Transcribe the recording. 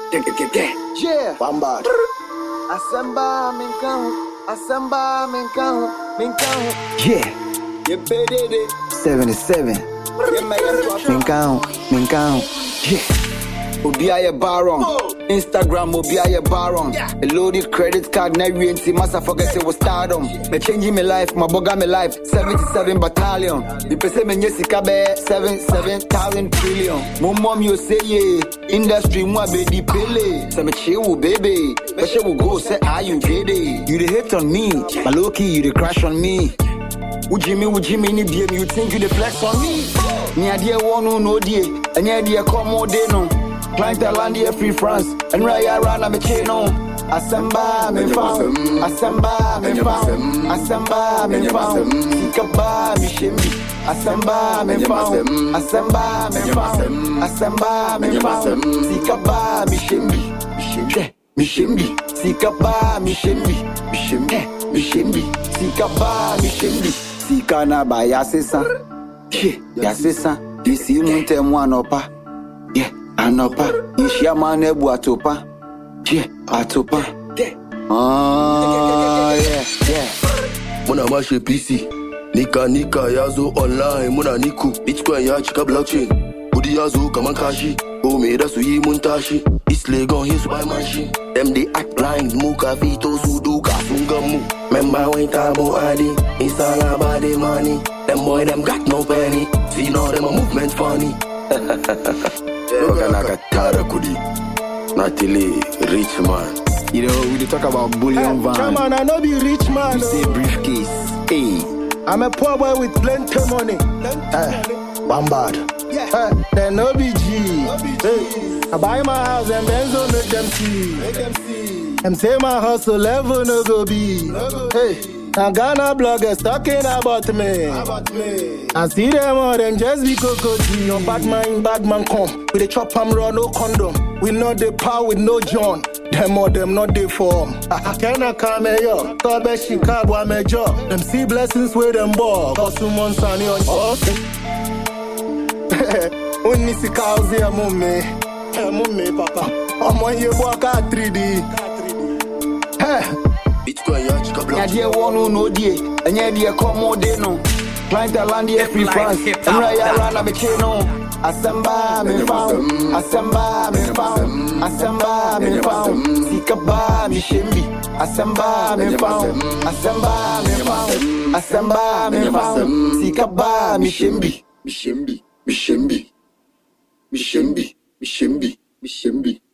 Yeah. Bombard. Asamba menkau. Yeah. You better 77. Menkau. Yeah. Obiaye Baron. Instagram Obiaye Baron. A loaded credit card, never anti massa forget it was stardom. Me changing my life, my boga my life. 77 battalion. You say me nyesika be 7,000 trillion. My mom you say yeah. Industry mwa be di pele. Say me chill baby. But she will go say are you ready? You the hate on me, my low key you the crash on me. Ujimi ni DM, you think you the flex on me? Ni idea one no die, and idea come more day no. Client land here free France, and Raya Rana me chain on. Asamba me found, Asamba me found, Asamba me found, Sikaba me shimbi, Asamba me found, Asamba me found, Asamba me found, Sikaba me shimbi, Sikaba me shimbi, Sikaba me shimbi, Sikana ba yasesa, yasesa, disi munte mwanopa, yeah. Anopa, ishia mane bu atopa. Yeah, atopa. Yeah. Muna mashe PC. Nika yazo online. Muna niku. Bitcoin ya chika blockchain. Budi yazo kaman kashi. Ome da suyi muntashi. Isle gon his by machine. Them they act blind. Muka vito suduka sungamu. Memba when tabo adi. Insala body money. Them boy them got no penny. See now them a movement funny. Naga Tara Kudi. Natili, rich man. You know, we talk about bullion van. Come on, I know be rich man. You say briefcase. Hey. I'm a poor boy with plenty money. Bombard. They no be G. Hey. I buy my house and Benzo make them see. Them say my hustle level no go be. Hey. Now Ghana bloggers talking about me. I see them all them just be cocotti. Your bad man come. With the chop and run, no condom. We know the power with no John. Them all them not the form. I cannot come here. Tobe Chicago I'm a job. Them see blessings with them ball. Cause someone sunny on your Only see cows here, mummy, papa. I'm on your walk at 3D. Bitcoin ya chika blockchain. Idea one no die, and idea come more day no. Client land here free France, and Raya Rana me chain on. Asamba me found, Asamba me found, Asamba me found, Sikaba me shimbi, Asamba me found, Asamba me found, Asamba me found, Sikaba me shimbi.